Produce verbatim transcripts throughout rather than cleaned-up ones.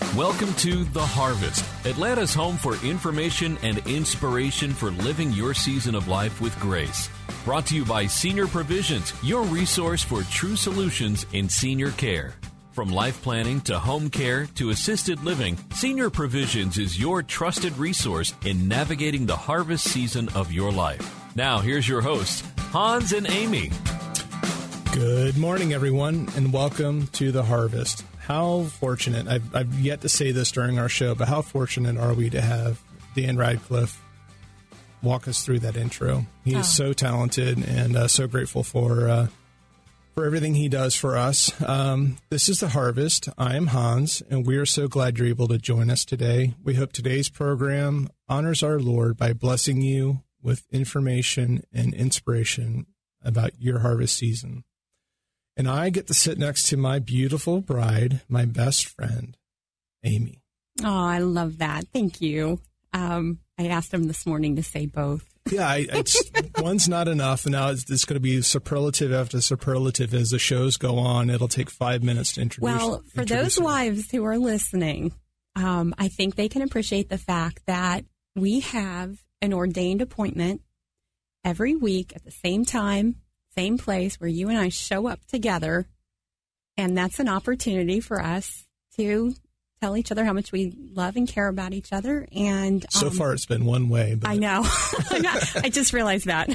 Welcome to The Harvest, Atlanta's home for information and inspiration for living your season of life with grace. Brought to you by Senior Provisions, your resource for true solutions in senior care. From life planning to home care to assisted living, Senior Provisions is your trusted resource in navigating the harvest season of your life. Now, here's your hosts, Hans and Amy. Good morning, everyone, and welcome to The Harvest. How fortunate, I've, I've yet to say this during our show, but how fortunate are we to have Dan Radcliffe walk us through that intro. He oh. is so talented and uh, so grateful for uh, for everything he does for us. Um, this is The Harvest. I am Hans, and we are so glad you're able to join us today. We hope today's program honors our Lord by blessing you with information and inspiration about your harvest season. And I get to sit next to my beautiful bride, my best friend, Amy. Oh, I love that. Thank you. Um, I asked him this morning to say both. Yeah, I, it's, one's not enough. And now it's, it's going to be superlative after superlative as the shows go on. It'll take five minutes to introduce. Well, for introduce those her. wives who are listening, um, I think they can appreciate the fact that we have an ordained appointment every week at the same time, same place where you and I show up together, and that's an opportunity for us to tell each other how much we love and care about each other. And um, so far, it's been one way. But... I know. I just realized that.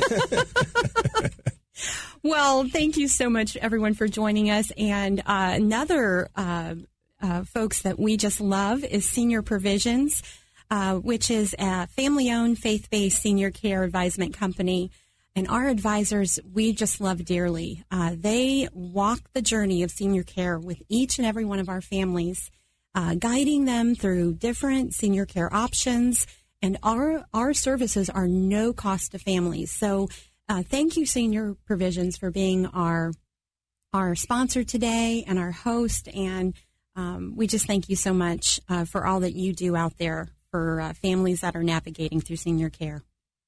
Well, thank you so much, everyone, for joining us. And uh, another uh, uh, folks that we just love is Senior Provisions, uh, which is a family-owned, faith-based senior care advisement company. And our advisors, we just love dearly. Uh, they walk the journey of senior care with each and every one of our families, uh, guiding them through different senior care options. And our our services are no cost to families. So uh, thank you, Senior Provisions, for being our our sponsor today and our host. And um, we just thank you so much uh, for all that you do out there for uh, families that are navigating through senior care.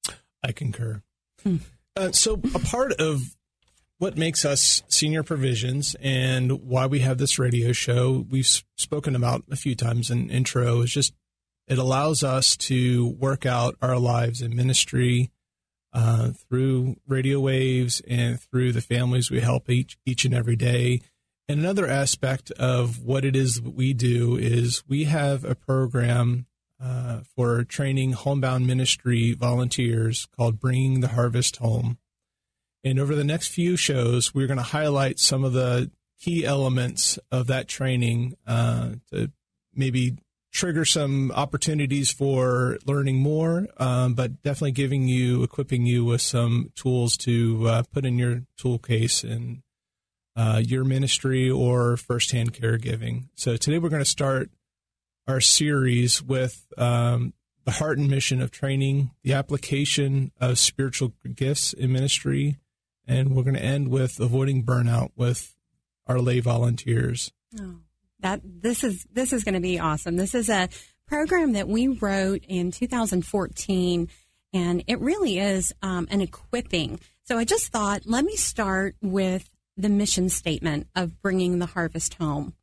I concur. Hmm. Uh, so a part of what makes us Senior Provisions and why we have this radio show, we've spoken about a few times in intro, is just it allows us to work out our lives in ministry uh, through radio waves and through the families we help each, each and every day. And another aspect of what it is that we do is we have a program Uh, for training homebound ministry volunteers called Bringing the Harvest Home. And over the next few shows, we're going to highlight some of the key elements of that training uh, to maybe trigger some opportunities for learning more, um, but definitely giving you, equipping you with some tools to uh, put in your tool case in uh, your ministry or firsthand caregiving. So today we're going to start our series with um, the heart and mission of training, the application of spiritual gifts in ministry, and we're going to end with avoiding burnout with our lay volunteers. Oh, that this is this is going to be awesome. This is a program that we wrote in two thousand fourteen, and it really is um, an equipping. So I just thought, let me start with the mission statement of Bringing the Harvest Home.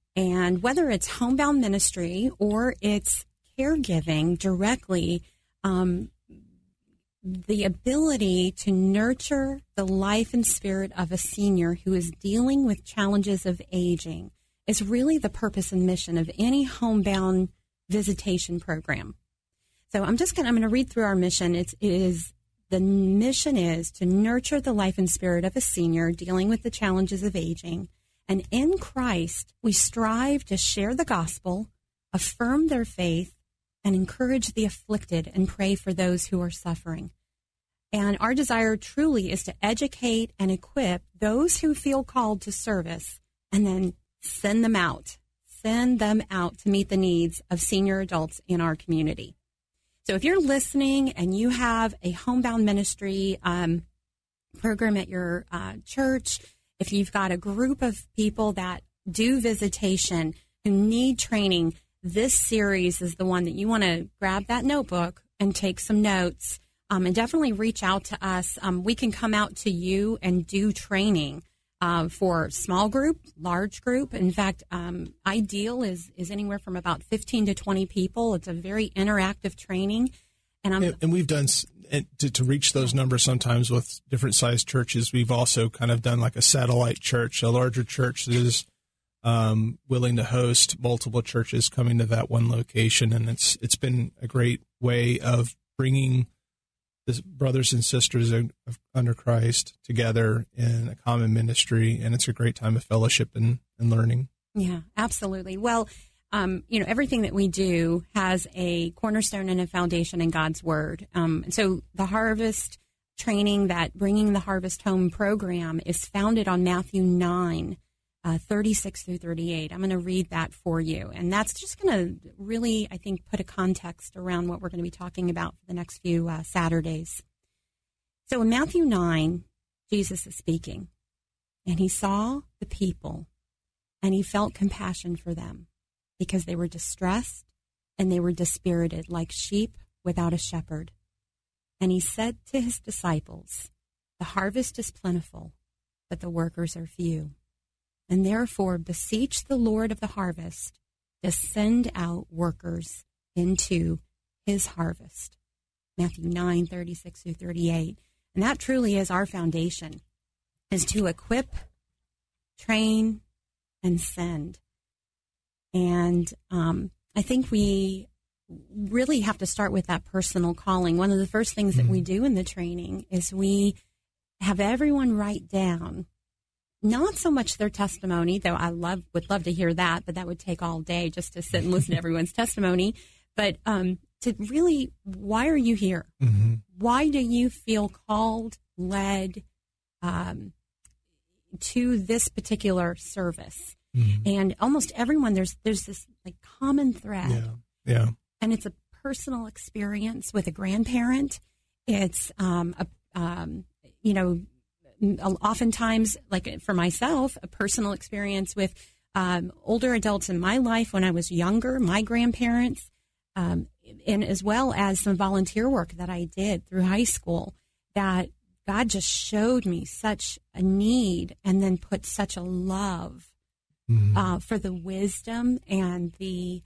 And whether it's homebound ministry or it's caregiving directly, um, the ability to nurture the life and spirit of a senior who is dealing with challenges of aging is really the purpose and mission of any homebound visitation program. So I'm just going I'm going to read through our mission. It's, it is the mission is to nurture the life and spirit of a senior dealing with the challenges of aging. And in Christ, we strive to share the gospel, affirm their faith, and encourage the afflicted and pray for those who are suffering. And our desire truly is to educate and equip those who feel called to service and then send them out, send them out to meet the needs of senior adults in our community. So if you're listening and you have a homebound ministry um, program at your uh, church, if you've got a group of people that do visitation who need training, this series is the one that you want to grab that notebook and take some notes, um, and definitely reach out to us. Um, we can come out to you and do training uh, for small group, large group. In fact, um, ideal is, is anywhere from about fifteen to twenty people. It's a very interactive training. And, I'm, and, and we've done, to, to reach those numbers sometimes with different sized churches, we've also kind of done like a satellite church, a larger church that is um, willing to host multiple churches coming to that one location. And it's it's been a great way of bringing the brothers and sisters of, of, under Christ together in a common ministry. And it's a great time of fellowship and, and learning. Yeah, absolutely. Well, Um, you know, everything that we do has a cornerstone and a foundation in God's Word. Um, and so the harvest training, that Bringing the Harvest Home program, is founded on Matthew nine, uh, thirty-six through thirty-eight. I'm going to read that for you. And that's just going to really, I think, put a context around what we're going to be talking about for the next few uh, Saturdays. So in Matthew nine, Jesus is speaking, and he saw the people, and he felt compassion for them, because they were distressed and they were dispirited like sheep without a shepherd. And he said to his disciples, "The harvest is plentiful, but the workers are few. And therefore beseech the Lord of the harvest to send out workers into his harvest." Matthew nine, thirty-six through thirty-eight. And that truly is our foundation, is to equip, train, and send. And um, I think we really have to start with that personal calling. One of the first things that we do in the training is we have everyone write down, not so much their testimony, though I love would love to hear that, but that would take all day just to sit and listen to everyone's testimony. But um, to really, why are you here? Mm-hmm. Why do you feel called, led um, to this particular service? Mm-hmm. And almost everyone, there's there's this like common thread. Yeah. Yeah. And it's a personal experience with a grandparent. It's, um, a, um, you know, oftentimes, like for myself, a personal experience with um, older adults in my life when I was younger, my grandparents, um, and as well as some volunteer work that I did through high school, that God just showed me such a need and then put such a love Mm-hmm. Uh, for the wisdom and the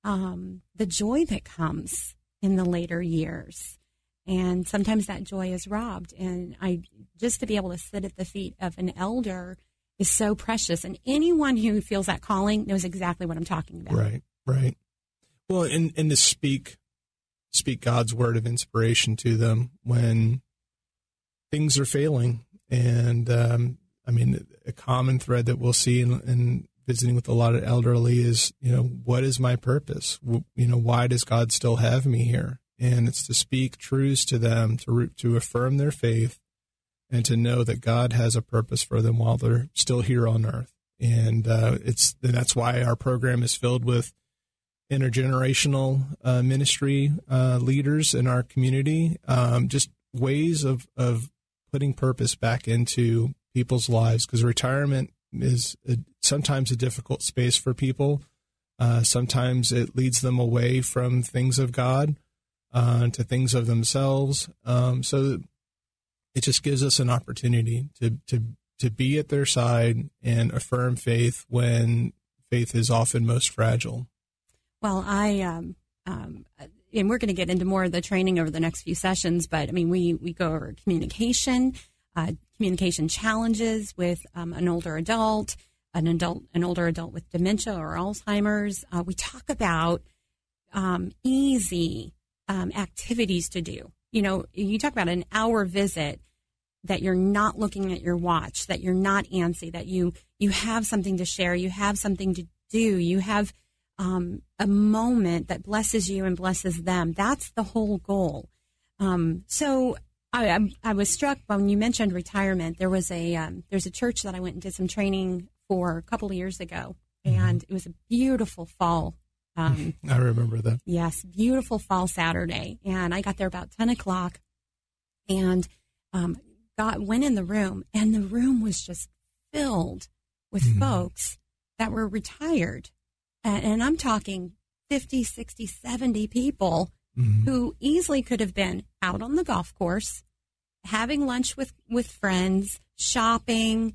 um, the joy that comes in the later years. And sometimes that joy is robbed. And I just to be able to sit at the feet of an elder is so precious. And anyone who feels that calling knows exactly what I'm talking about. Right, right. Well, and, and to speak, speak God's word of inspiration to them when things are failing. And, um, I mean, a common thread that we'll see in, in visiting with a lot of elderly is, you know, what is my purpose? You know, why does God still have me here? And it's to speak truths to them, to to affirm their faith, and to know that God has a purpose for them while they're still here on earth. And uh, it's and that's why our program is filled with intergenerational uh, ministry uh, leaders in our community, um, just ways of, of putting purpose back into people's lives, because retirement is a, sometimes a difficult space for people. Uh, sometimes it leads them away from things of God uh, to things of themselves. Um, so it just gives us an opportunity to, to, to be at their side and affirm faith when faith is often most fragile. Well, I, um, um, and we're going to get into more of the training over the next few sessions, but I mean, we, we go over communication, Uh, communication challenges with um, an older adult, an adult, an older adult with dementia or Alzheimer's. Uh, we talk about um, easy um, activities to do. You know, you talk about an hour visit that you're not looking at your watch, that you're not antsy, that you you have something to share, you have something to do, you have um, a moment that blesses you and blesses them. That's the whole goal. Um, so. I, I, I was struck when you mentioned retirement. There was a um, there's a church that I went and did some training for a couple of years ago, and mm-hmm. it was a beautiful fall. Um, I remember that. Yes, beautiful fall Saturday, and I got there about ten o'clock, and um, got went in the room, and the room was just filled with mm-hmm. folks that were retired, and, and I'm talking fifty, sixty, seventy people. Mm-hmm. Who easily could have been out on the golf course, having lunch with, with friends, shopping,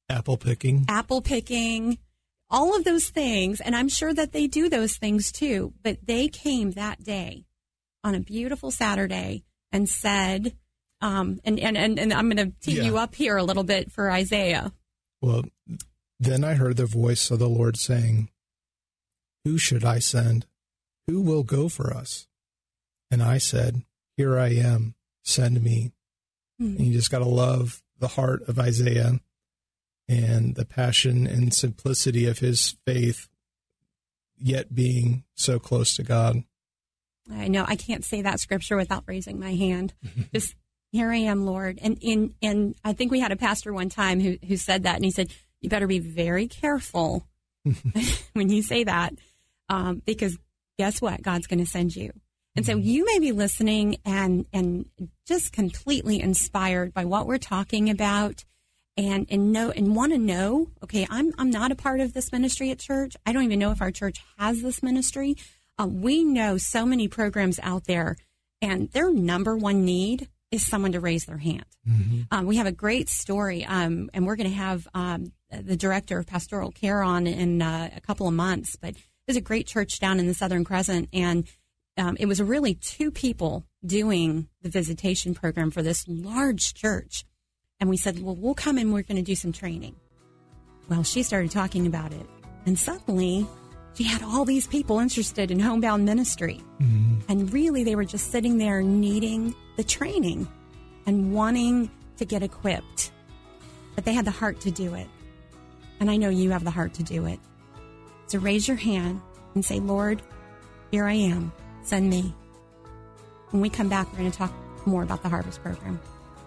apple picking, apple picking, all of those things. And I'm sure that they do those things too. But they came that day on a beautiful Saturday and said, um, and, and, and, and I'm going to tee Yeah. you up here a little bit for Isaiah. well, then I heard the voice of the Lord saying, who should I send? Who will go for us? And I said, here I am, send me. Hmm. And you just got to love the heart of Isaiah and the passion and simplicity of his faith, yet being so close to God. I know I can't say that scripture without raising my hand. Just here I am, Lord. And in and I think we had a pastor one time who who said that, and he said, you better be very careful when you say that, um, because guess what? God's going to send you. And so you may be listening and and just completely inspired by what we're talking about, and and know and want to know, okay, I'm I'm not a part of this ministry at church. I don't even know if our church has this ministry. Uh, we know so many programs out there, and their number one need is someone to raise their hand. Mm-hmm. Um, we have a great story, um, and we're going to have um, the director of pastoral care on in uh, a couple of months. But there's a great church down in the Southern Crescent, and um, it was really two people doing the visitation program for this large church. And we said, well, we'll come and we're going to do some training. Well, she started talking about it, and suddenly she had all these people interested in homebound ministry. Mm-hmm. And really, they were just sitting there needing the training and wanting to get equipped. But they had the heart to do it. And I know you have the heart to do it. So raise your hand and say, Lord, here I am. Send me. When we come back, we're going to talk more about the Harvest Program.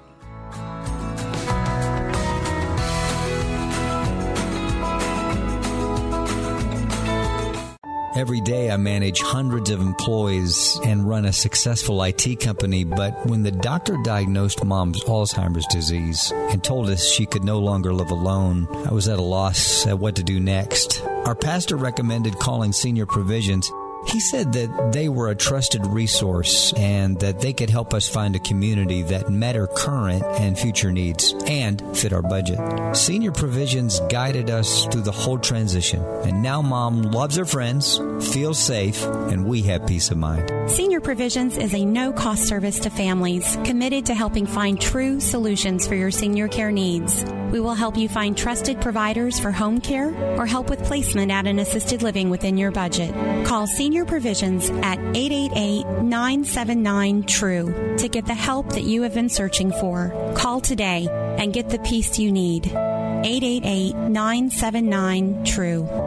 Every day I manage hundreds of employees and run a successful I T company, but when the doctor diagnosed Mom's Alzheimer's disease and told us she could no longer live alone, I was at a loss at what to do next. Our pastor recommended calling Senior Provisions. He said that they were a trusted resource and that they could help us find a community that met our current and future needs and fit our budget. Senior Provisions guided us through the whole transition, and now Mom loves her friends, feels safe, and we have peace of mind. Senior Provisions is a no-cost service to families committed to helping find true solutions for your senior care needs. We will help you find trusted providers for home care or help with placement at an assisted living within your budget. Call Senior Provisions at eight eight eight, nine seven nine, T R U E to get the help that you have been searching for. Call today and get the peace you need. eight eight eight, nine seven nine, T R U E.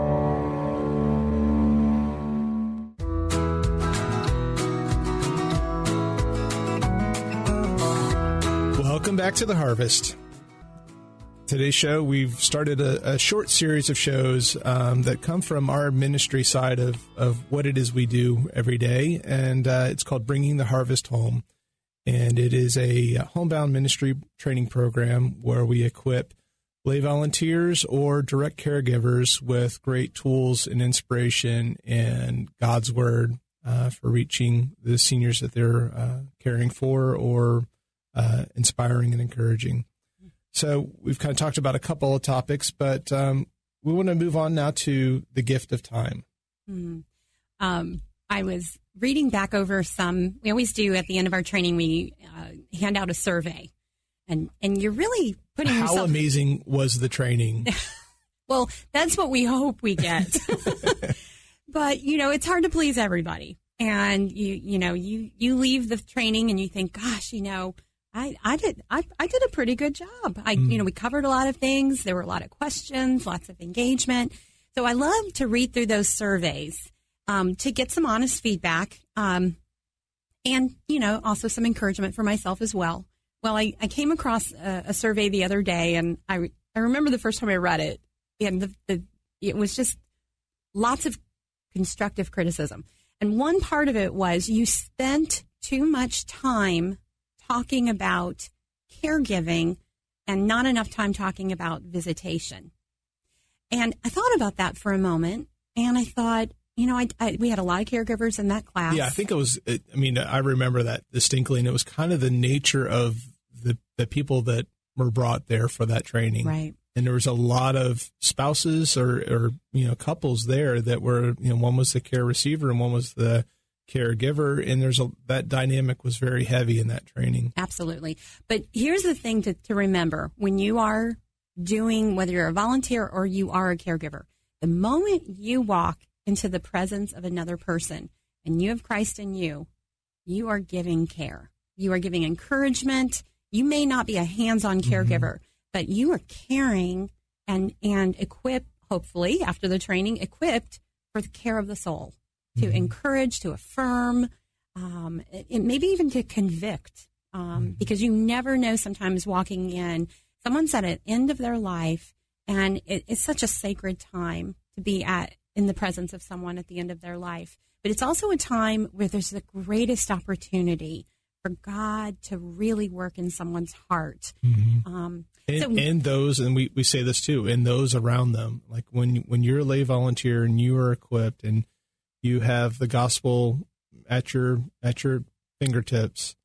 Welcome back to The Harvest. Today's show, we've started a, a short series of shows um, that come from our ministry side of, of what it is we do every day, and uh, it's called Bringing the Harvest Home. And it is a homebound ministry training program where we equip lay volunteers or direct caregivers with great tools and inspiration and God's Word uh, for reaching the seniors that they're uh, caring for or uh, inspiring and encouraging. So we've kind of talked about a couple of topics, but um, we want to move on now to the gift of time. Mm-hmm. Um, I was reading back over some, we always do at the end of our training, we uh, hand out a survey. And and you're really putting How yourself... amazing was the training? Well, that's what we hope we get. But, you know, it's hard to please everybody. And, you you know, you, you leave the training and you think, gosh, you know, I, I did I, I did a pretty good job. I mm. you know, we covered a lot of things. There were a lot of questions, lots of engagement. So I love to read through those surveys um, to get some honest feedback um, and, you know, also some encouragement for myself as well. Well, I, I came across a, a survey the other day, and I, I remember the first time I read it, and the, the it was just lots of constructive criticism. And one part of it was you spent too much time talking about caregiving and not enough time talking about visitation. And I thought about that for a moment, and I thought, you know, I, I we had a lot of caregivers in that class. Yeah, I think it was, it, I mean, I remember that distinctly, and it was kind of the nature of the, the people that were brought there for that training. Right. And there was a lot of spouses or, or, you know, couples there that were, you know, one was the care receiver and one was the caregiver. And there's a, that dynamic was very heavy in that training. Absolutely. But here's the thing to, to remember when you are doing, whether you're a volunteer or you are a caregiver, the moment you walk into the presence of another person and you have Christ in you, you are giving care. You are giving encouragement. You may not be a hands-on caregiver, mm-hmm. but you are caring and, and equipped, hopefully, after the training, equipped for the care of the soul, to mm-hmm. encourage, to affirm, um, it, maybe even to convict, um, mm-hmm. because you never know sometimes walking in, someone's at an end of their life, and it, it's such a sacred time to be at in the presence of someone at the end of their life. But it's also a time where there's the greatest opportunity for God to really work in someone's heart. Mm-hmm. Um, and, so, and those, and we, we say this too, and those around them. Like when when you're a lay volunteer and you are equipped and you have the gospel at your at your fingertips,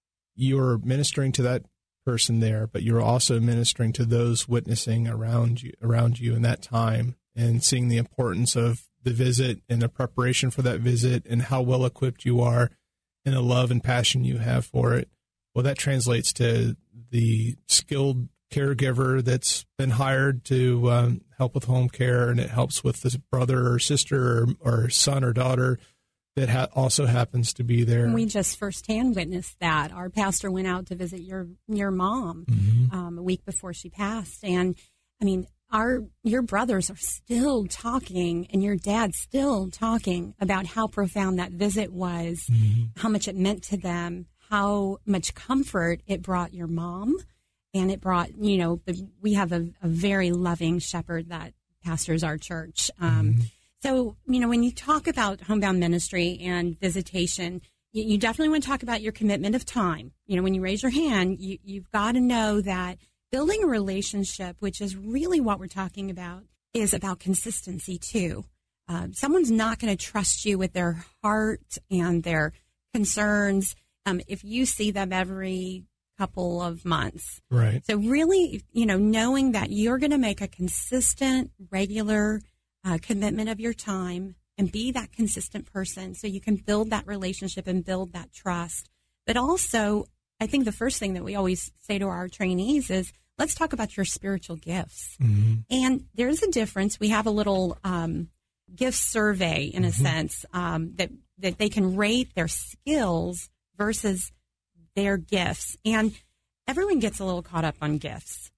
you're ministering to that person there, but you're also ministering to those witnessing around you around you in that time, and seeing the importance of the visit and the preparation for that visit and how well equipped you are and the love and passion you have for it. Well, that translates to the skilled caregiver that's been hired to um, help with home care, and it helps with the brother or sister or, or son or daughter that ha- also happens to be there. We just firsthand witnessed that. Our pastor went out to visit your your mom mm-hmm. um, a week before she passed, and I mean, our your brothers are still talking, and your dad's still talking about how profound that visit was, mm-hmm. how much it meant to them, how much comfort it brought your mom, and it brought, you know, we have a, a very loving shepherd that pastors our church. Um, mm-hmm. So, you know, when you talk about homebound ministry and visitation, you, you definitely want to talk about your commitment of time. You know, when you raise your hand, you, you've got to know that building a relationship, which is really what we're talking about, is about consistency too. Uh, someone's not going to trust you with their heart and their concerns um, if you see them every couple of months. Right. So really, you know, knowing that you're going to make a consistent, regular uh, commitment of your time and be that consistent person so you can build that relationship and build that trust. But also, I think the first thing that we always say to our trainees is, let's talk about your spiritual gifts. Mm-hmm. And there's a difference. We have a little um, gift survey, in a mm-hmm. sense, um, that, that they can rate their skills versus their gifts. And everyone gets a little caught up on gifts.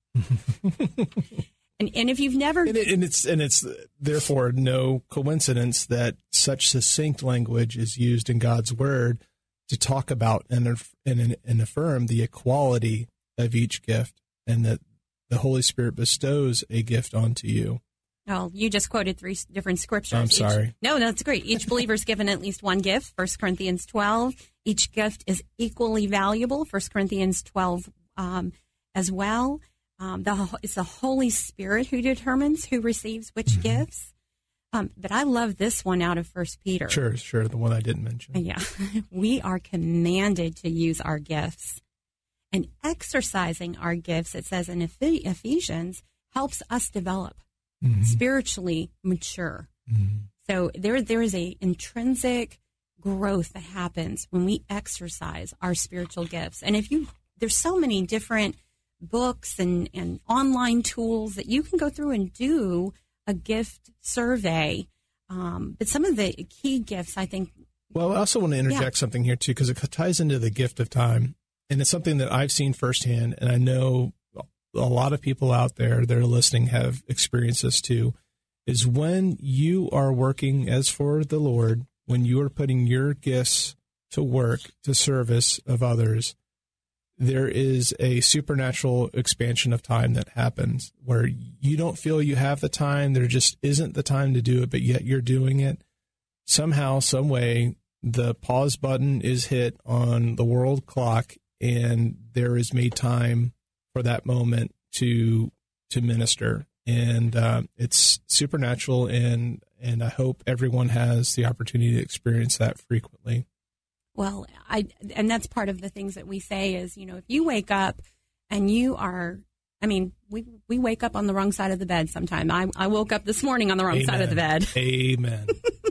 and, and if you've never... And, it, and it's and it's therefore no coincidence that such succinct language is used in God's Word to talk about and, and, and affirm the equality of each gift, and that the Holy Spirit bestows a gift onto you. Oh, you just quoted three different scriptures. I'm sorry. Each, no, that's great. Each believer is given at least one gift, First Corinthians twelve. Each gift is equally valuable, First Corinthians twelve um, as well. Um, the, it's the Holy Spirit who determines who receives which mm-hmm. gifts. Um, but I love this one out of First Peter. Sure, sure, the one I didn't mention. Yeah. We are commanded to use our gifts. And exercising our gifts, it says in Ephesians, helps us develop, mm-hmm. spiritually mature. Mm-hmm. So there, there is a intrinsic growth that happens when we exercise our spiritual gifts. And if you, there's so many different books and, and online tools that you can go through and do a gift survey. Um, but some of the key gifts, I think. Well, I also want to interject yeah. something here, too, because it ties into the gift of time. And it's something that I've seen firsthand, and I know a lot of people out there that are listening have experienced this too, is when you are working as for the Lord, when you are putting your gifts to work, to service of others, there is a supernatural expansion of time that happens where you don't feel you have the time. There just isn't the time to do it, but yet you're doing it. Somehow, some way, the pause button is hit on the world clock, and there is made time for that moment to to minister. And uh, it's supernatural, and, and I hope everyone has the opportunity to experience that frequently. Well, I and that's part of the things that we say is, you know, if you wake up and you are I mean, we, we wake up on the wrong side of the bed sometime. I, I woke up this morning on the wrong Amen. side of the bed. Amen.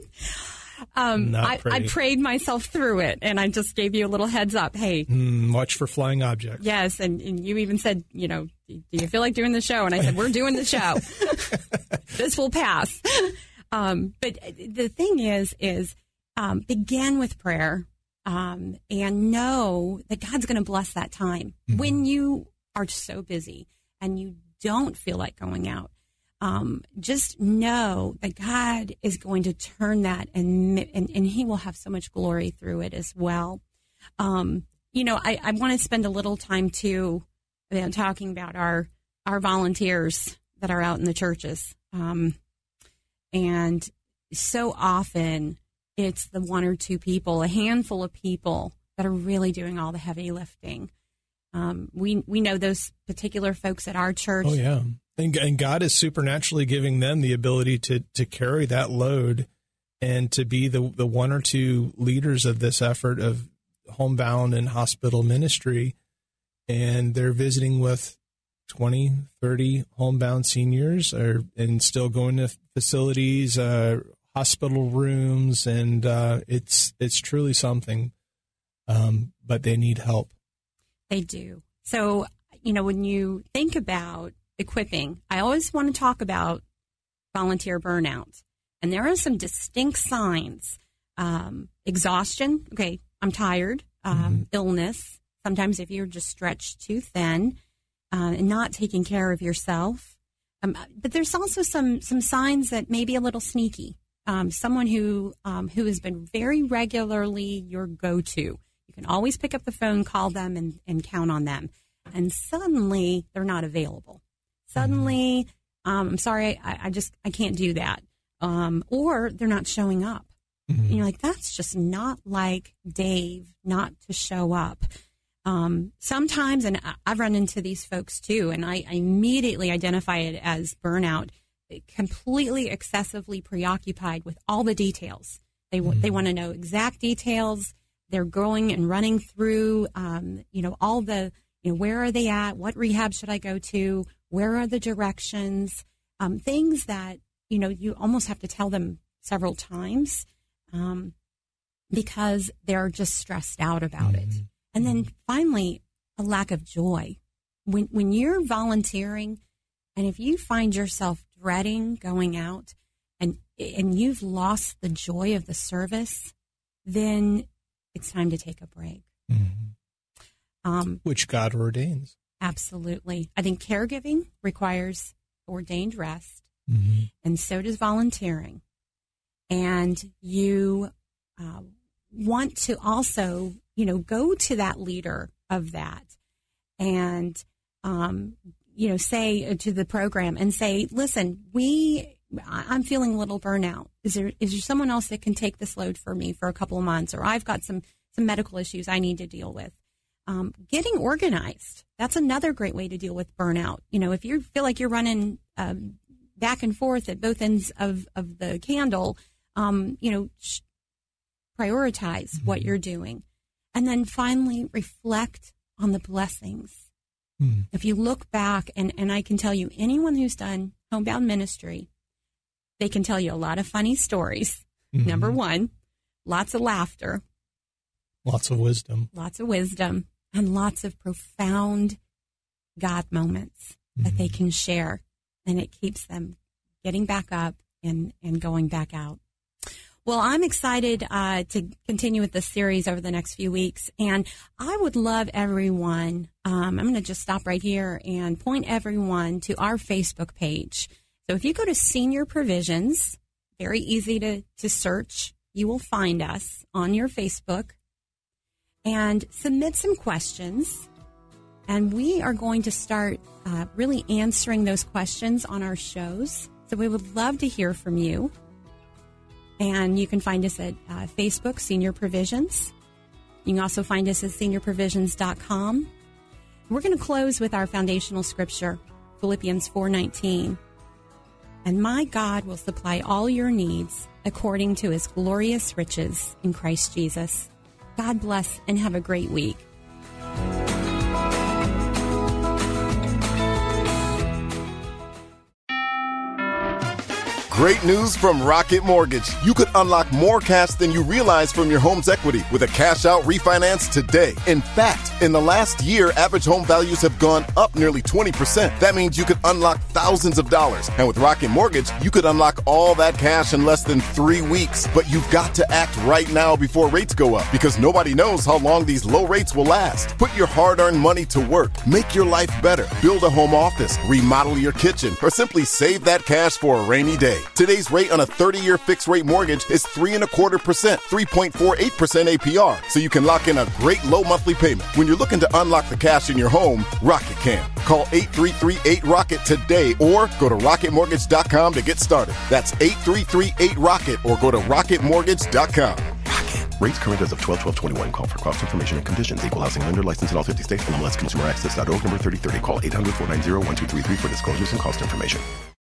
um, Not I, I prayed myself through it, and I just gave you a little heads up. Hey, mm, watch for flying objects. Yes, and, and you even said, you know, do you feel like doing the show? And I said, we're doing the show. This will pass. Um, but the thing is, is um, begin with prayer um, and know that God's going to bless that time. Mm-hmm. When you are so busy and you don't feel like going out, um, just know that God is going to turn that and, and, and he will have so much glory through it as well. Um, you know, I, I want to spend a little time too, you know, talking about our, our volunteers that are out in the churches. Um, and so often it's the one or two people, a handful of people that are really doing all the heavy lifting. Um, we we know those particular folks at our church. Oh, yeah. And, and God is supernaturally giving them the ability to to carry that load and to be the, the one or two leaders of this effort of homebound and hospital ministry. And they're visiting with twenty, thirty homebound seniors or, and still going to facilities, uh, hospital rooms. And uh, it's it's truly something, um, but they need help. They do. So, you know, when you think about equipping, I always want to talk about volunteer burnout. And there are some distinct signs. Um, exhaustion. Okay, I'm tired. Um, mm-hmm. Illness. Sometimes if you're just stretched too thin uh, and not taking care of yourself. Um, but there's also some some signs that may be a little sneaky. Um, someone who um, who has been very regularly your go-to. You can always pick up the phone, call them, and, and count on them. And suddenly, they're not available. Suddenly, um, I'm sorry, I, I just I can't do that. Um, or they're not showing up. Mm-hmm. And you're like, that's just not like Dave not to show up. Um, sometimes, and I've run into these folks too, and I, I immediately identify it as burnout, completely excessively preoccupied with all the details. They mm-hmm. they want to know exact details. They're going and running through, um, you know, all the, you know, where are they at? What rehab should I go to? Where are the directions? Um, things that, you know, you almost have to tell them several times um, because they're just stressed out about mm-hmm. it. And then finally, a lack of joy. When when you're volunteering, and if you find yourself dreading going out and and you've lost the joy of the service, then it's time to take a break. Mm-hmm. Um, Which God ordains. Absolutely. I think caregiving requires ordained rest, mm-hmm. and so does volunteering. And you uh, want to also, you know, go to that leader of that and, um, you know, say to the program and say, listen, we... I'm feeling a little burnout. Is there is there someone else that can take this load for me for a couple of months? Or I've got some, some medical issues I need to deal with. Um, getting organized. That's another great way to deal with burnout. You know, if you feel like you're running um, back and forth at both ends of, of the candle, um, you know, sh- prioritize mm-hmm. what you're doing. And then finally reflect on the blessings. Mm-hmm. If you look back, and, and I can tell you, anyone who's done homebound ministry, they can tell you a lot of funny stories. Mm-hmm. Number one, lots of laughter. Lots of wisdom. Lots of wisdom. And lots of profound God moments mm-hmm. that they can share. And it keeps them getting back up and, and going back out. Well, I'm excited uh, to continue with this series over the next few weeks. And I would love everyone, um, I'm going to just stop right here and point everyone to our Facebook page. So if you go to Senior Provisions, very easy to, to search, you will find us on your Facebook, and submit some questions. And we are going to start uh, really answering those questions on our shows. So we would love to hear from you. And you can find us at uh, Facebook, Senior Provisions. You can also find us at senior provisions dot com. We're going to close with our foundational scripture, Philippians four nineteen. And my God will supply all your needs according to his glorious riches in Christ Jesus. God bless and have a great week. Great news from Rocket Mortgage. You could unlock more cash than you realize from your home's equity with a cash-out refinance today. In fact, in the last year, average home values have gone up nearly twenty percent. That means you could unlock thousands of dollars. And with Rocket Mortgage, you could unlock all that cash in less than three weeks. But you've got to act right now before rates go up, because nobody knows how long these low rates will last. Put your hard-earned money to work. Make your life better. Build a home office. Remodel your kitchen. Or simply save that cash for a rainy day. Today's rate on a thirty-year fixed-rate mortgage is three and a quarter percent, three point four eight percent A P R, so you can lock in a great low monthly payment. When you're looking to unlock the cash in your home, Rocket can. Call eight three three eight ROCKET today or go to rocket mortgage dot com to get started. That's eight three three eight ROCKET or go to rocket mortgage dot com. Rocket. Rates current as of twelve twelve twenty-one. Call for cost information and conditions. Equal housing lender licensed in all fifty states. M L S consumer access dot org number thirty thirty. Call eight hundred four nine zero one two three three for disclosures and cost information.